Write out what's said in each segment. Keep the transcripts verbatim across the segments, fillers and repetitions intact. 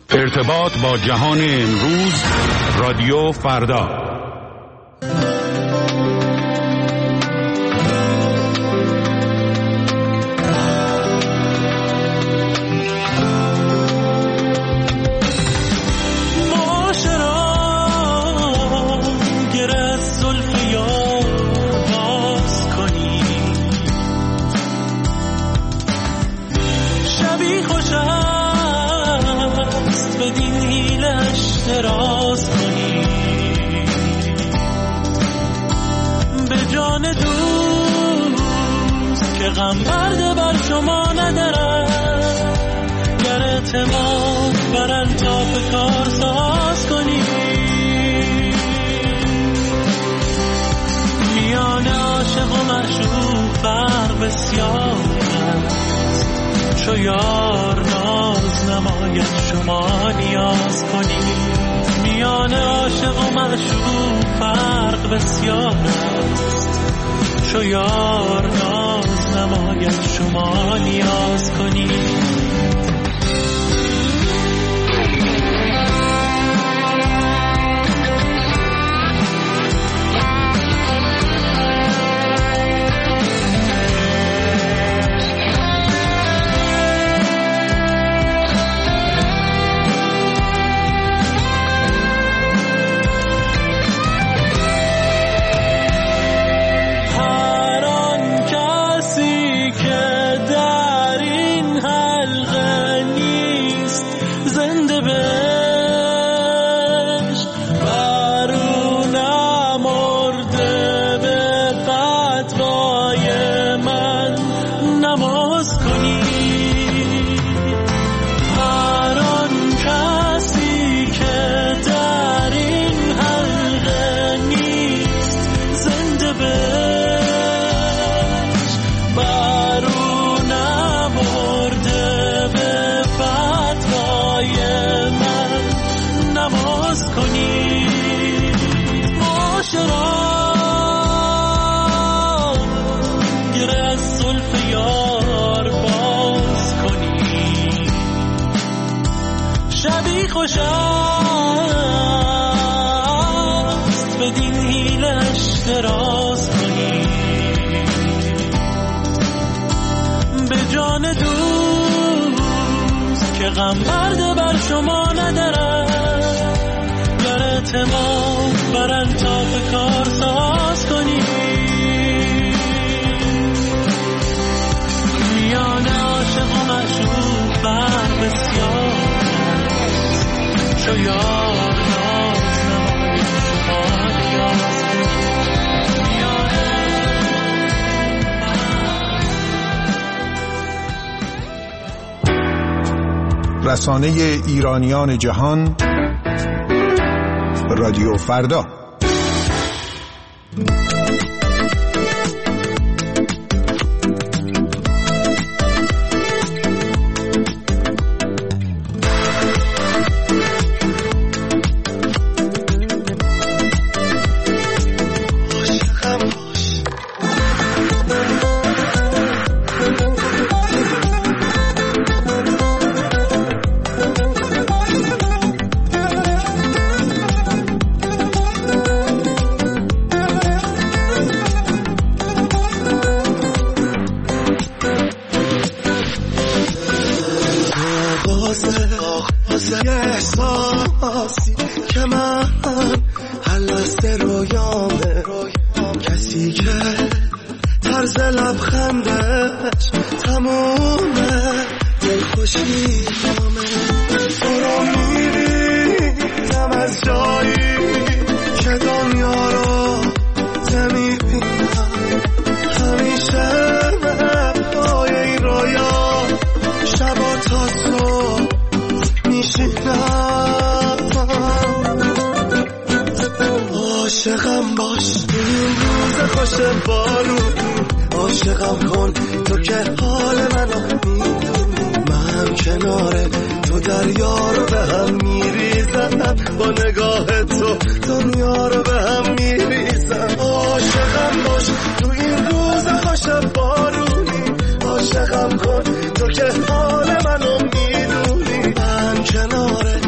ارتباط با جهان امروز، رادیو فردا. راست کنی به جان دوست که غم برده بر شما ندارد، گر اعتماد بر انطاف کار ساز کنی. میان عاشق و معشوق فرق بسیار است، چو یار ناز نماید شما نیاز کنی. میان عاشق و معشوق فرق بسیار است، چو یار ناز نماید شما نیاز کنی. راست کنی به جان دوست که غم برده بر شما ندارد، گر اعتماد بر انطاف کار ساز کنی. میان عاشق و معشوق فرق بسیار است، چو یار ناز نماید شما نیاز کنی. رسانه ایرانیان جهان، رادیو فردا. احساسی که من هلسته رویامه، کسی که طرز لبخندش تمومه دلخوشی نامه. تو رو میبینم از جایی که دنیا رو نمیبینم، همیشه پای این رویا شبا تا صبح عاشقم باش این روز خوش بارون، عاشقم کن تو که حال منو میدونی، من کنار تو دریا رو به هم میریزم، با نگاه تو دنیا رو به هم میریزم. عاشقم باش تو این روز خوش بارونی، عاشقم کن تو که حال منو میدونی، من کنار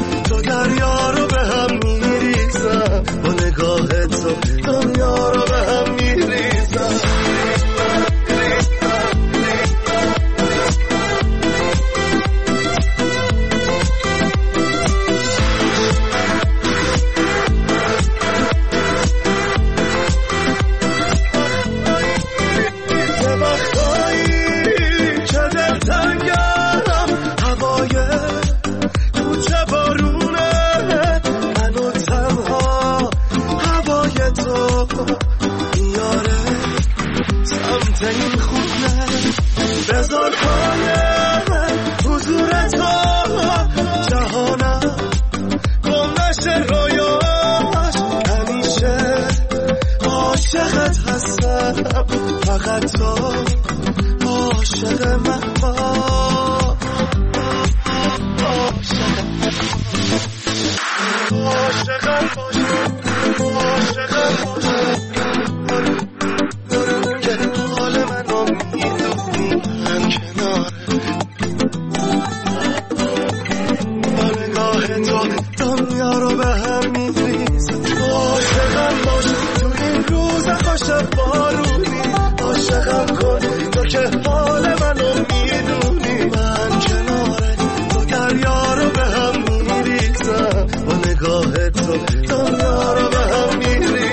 تو دنیا رو به هم میریزه. عاشقم باش تو این روز خوش بارونی، عاشقم کن تو که حال منو میدونی. من کناره تو دریا رو به هم میریزم، با نگاه تو دنیا رو به هم میریزم.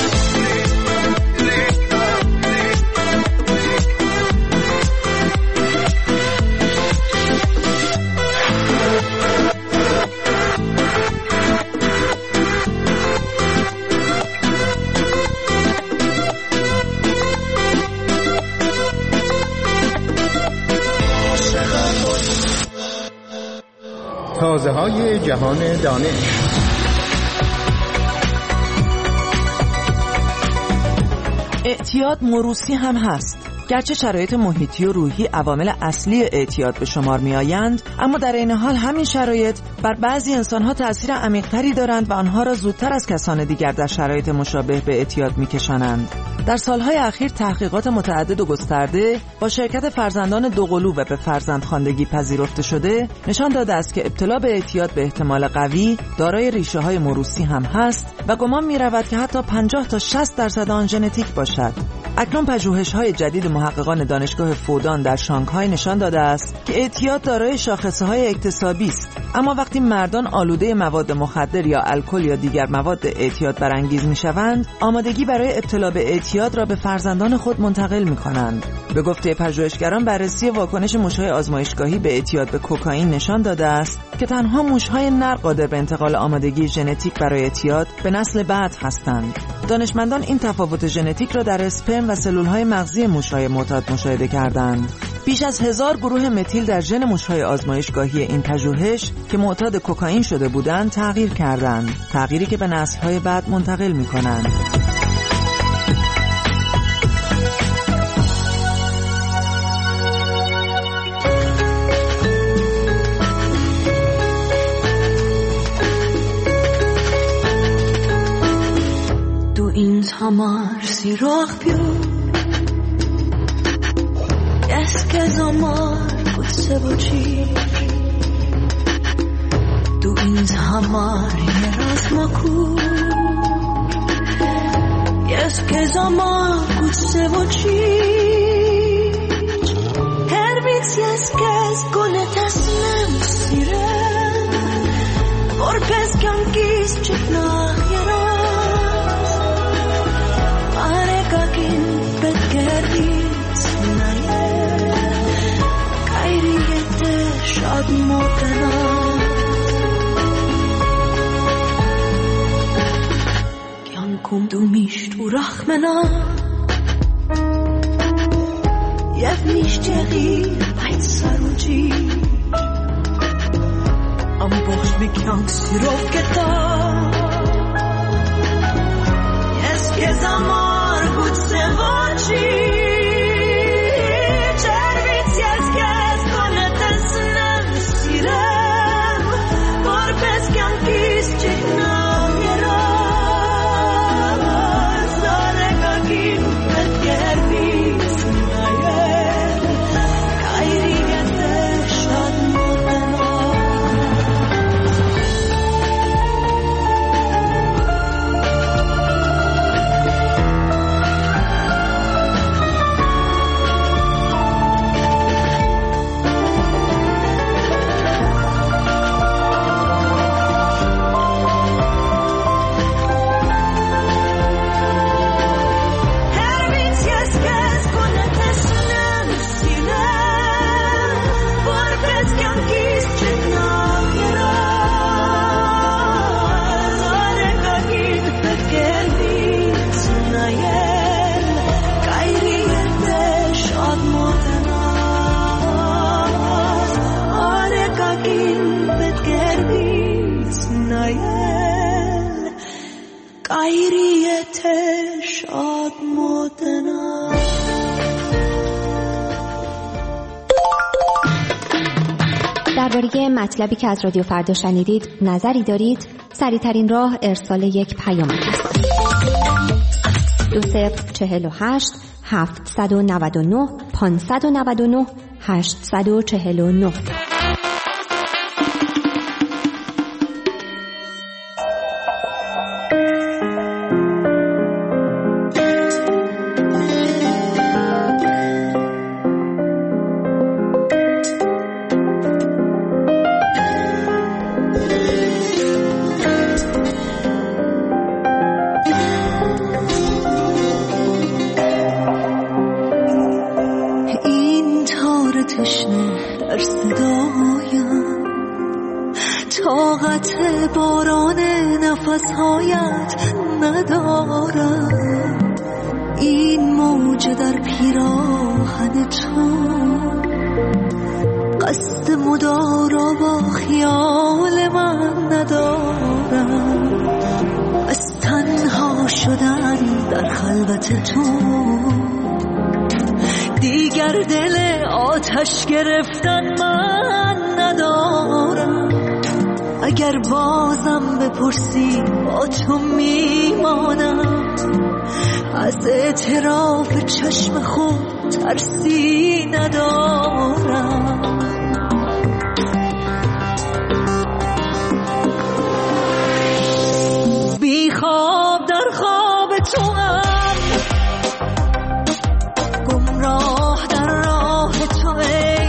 تازه های جهان دانش. اعتیاد موروثی هم هست. گرچه شرایط محیطی و روحی عوامل اصلی اعتیاد به شمار می آیند، اما در این حال همین شرایط بر بعضی انسانها تأثیر عمیق‌تری دارند و آنها را زودتر از کسان دیگر در شرایط مشابه به اعتیاد می کشانند. در سالهای اخیر تحقیقات متعدد و گسترده با شرکت فرزندان دوقلو و به فرزندخواندگی پذیرفته شده نشان داده است که ابتلا به اعتیاد به احتمال قوی دارای ریشه‌های موروثی هم هست و گمان می‌رود که حتی پنجاه تا شصت درصد آن ژنتیک باشد. اکنون پژوهش‌های جدید محققان دانشگاه فودان در شانگهای نشان داده است که اعتیاد دارای شاخصه‌های اکتسابی است، اما وقتی مردان آلوده مواد مخدر یا الکل یا دیگر مواد اعتیاد برانگیز می‌شوند، آمادگی برای ابتلا به اعتیاد را به فرزندان خود منتقل می‌کنند. به گفته پژوهشگران، بررسی واکنش موش‌های آزمایشگاهی به اعتیاد به کوکائین نشان داده است که تنها موش‌های نر قادر به انتقال آمادگی ژنتیک برای اعتیاد به نسل بعد هستند. دانشمندان این تفاوت ژنتیک را در اسپرم و سلول‌های مغزی موش‌های معتاد مشاهده کردند. بیش از هزار گروه متیل در ژن موش‌های آزمایشگاهی این پژوهش که معتاد کوکائین شده بودند تغییر کردند، تغییری که به نسل‌های بعد منتقل می‌کنند. Hamar sirach piu Eske zamar kutse bochi Du ins hamar yeras maku Eske zamar kutse bochi Her bit yeskes konet asnem sire Vor pes kankis chitnach yeras Arekagin betgeris naye Kairiyete shad motena Kyankum du mishtu rachmena Yev mishteri bait saruji Am bosh mikyank sirov keta Yeske zamar gut se voci Červic jeskes konetes nem sirem Por peskjan kis čeknam jeraz Zarekagin bet gervis najen Kairi gete šad motena درباره مطلبی که از رادیو فردا شنیدید نظری دارید؟ سریع‌ترین راه ارسال یک پیامک است. دو صفر چهل و هشت هفتصد و نود و نه پانصد و نود و نه هشتصد و چهل و نه طاقت باران نفسهایت ندارم. این موج در پیراهن تو قصد مدارا با خیال من ندارم. از تنها شدن در خلوت تو دیگر دل آتش گرفتن من ندارم. اگر بازم بپرسی با تو میمانم. از اعتراف چشم خود ترسی ندارم. بی خواب در خواب تو هم گمراه در راه تو ای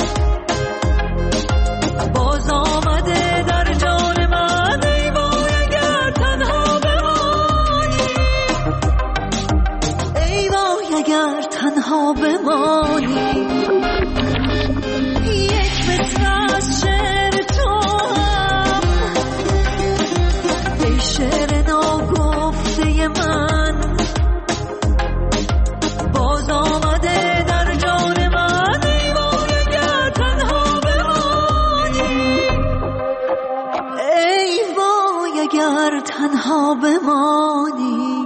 باز آمده در جان من. ای وای اگر تنها بمانی، ای وای اگر تنها بمانی. یک متر از شعر تو هم ای شعر ناگفته من باز آمده در جان من. ای وای اگر تنها بمانی، ای وای اگر تنها بمانی.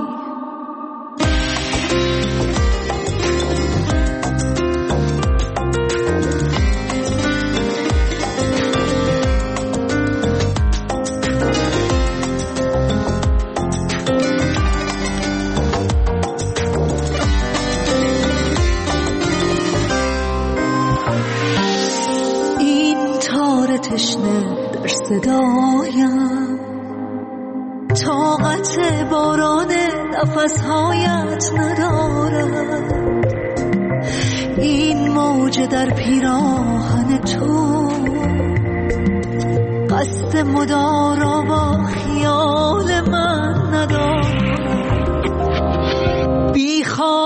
تشنه در صدایم طاقت باران نفسهایت ندارد. این موج در پیراهن تو قصد مدارا با خیال من ندارد. بی خواب